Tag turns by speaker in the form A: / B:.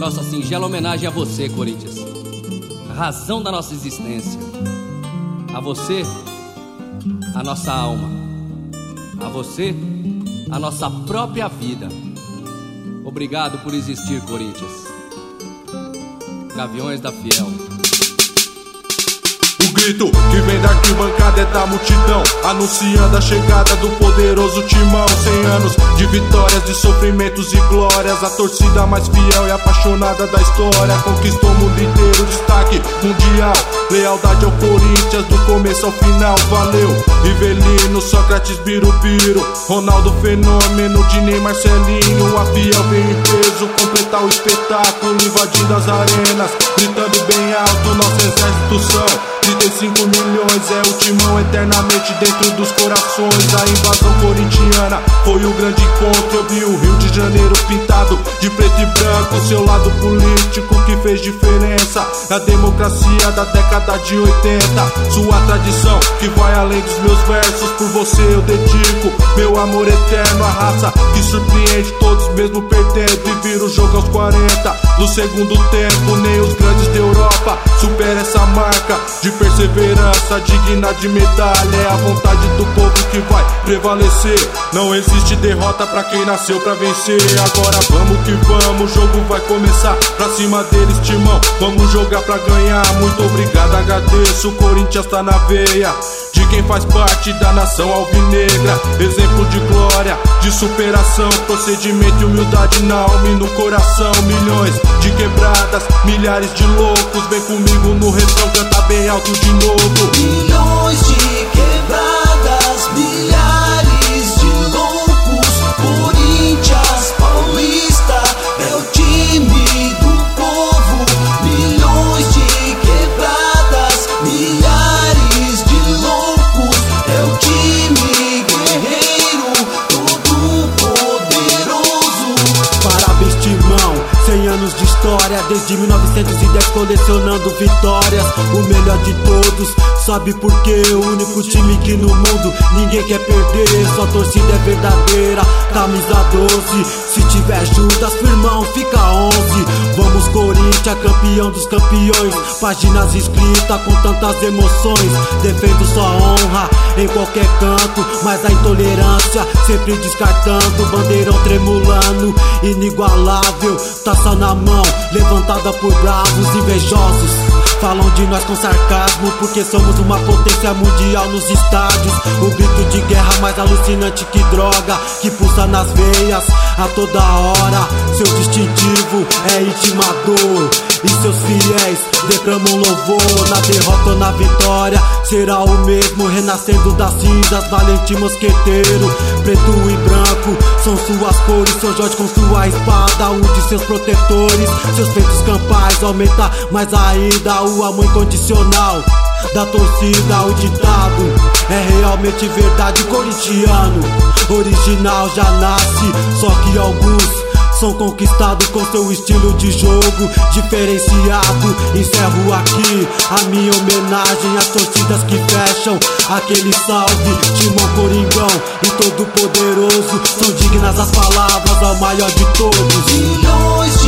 A: nossa singela homenagem a você, Corinthians, a razão da nossa existência. A você, a nossa alma. A você, a nossa própria vida. Obrigado por existir, Corinthians. Gaviões da Fiel.
B: O grito que vem da arquibancada é da multidão, anunciando a chegada do poderoso timão. 100 anos de vitórias, de sofrimentos e glórias. A torcida mais fiel e apaixonada da história conquistou o mundo inteiro, destaque mundial. Lealdade ao Corinthians do começo ao final. Valeu, Rivelino, Sócrates, Birubiru, Ronaldo Fenômeno, Dinei, Marcelinho. A Fiel veio em peso completar o espetáculo, invadindo as arenas, gritando bem alto, nosso exército são 35 milhões, é o timão eternamente dentro dos corações. A invasão corintiana foi o grande encontro. Eu vi o Rio de Janeiro pintado de preto e branco. Seu lado político que fez diferença na democracia da década de 80. Sua tradição que vai além dos meus versos. Por você eu dedico meu amor eterno. A raça que surpreende todos mesmo perdendo. E vira o jogo aos 40 do segundo tempo. Nem os grandes da Europa supera essa marca de perseverança digna de medalha. É a vontade do povo que vai prevalecer. Não existe derrota pra quem nasceu pra vencer. Agora vamos que vamos, o jogo vai começar. Pra cima deles, timão, vamos jogar pra ganhar. Muito obrigado, agradeço, o Corinthians tá na veia de quem faz parte da nação alvinegra. Exemplo de glória, de superação, procedimento e humildade na alma e no coração. Milhões de quebradas, milhares de loucos. Vem comigo no refrão, canta bem alto de novo.
C: Milhões de quebradas, milhares de loucos. Corinthians Paulista é o time do povo. Milhões de quebradas, milhares de loucos. É o time guerreiro, todo poderoso.
D: Parabéns, timão, 100 anos de história, desde 1910 colecionando vitórias. O melhor de todos, sabe por quê? O único time que no mundo ninguém quer perder. Sua torcida é verdadeira, camisa 12. Se tiver Judas, firmão, fica 11. Vamos Corinthians, campeão dos campeões. Páginas escritas com tantas emoções. Defendo sua honra em qualquer canto, mas a intolerância sempre descartando. Bandeirão tremulando, inigualável, taça na mão, levantada por bravos invejosos. Falam de nós com sarcasmo, porque somos uma potência mundial nos estádios. O grito de guerra mais alucinante que droga, que pulsa nas veias a toda hora. Seu distintivo é intimador, e seus fiéis declamam louvor. Na derrota ou na vitória será o mesmo, renascendo das cinzas, valente mosqueteiro. Preto e branco são suas cores, seu Jorge com sua espada, um de seus protetores. Seus feitos campais aumenta mais ainda o amor incondicional da torcida. O ditado é realmente verdade, corintiano original já nasce, só que alguns são conquistados com seu estilo de jogo diferenciado. Encerro aqui a minha homenagem às torcidas que fecham aquele salve. Timão, Coringão e todo poderoso são dignas as palavras ao maior de todos.
C: Milhões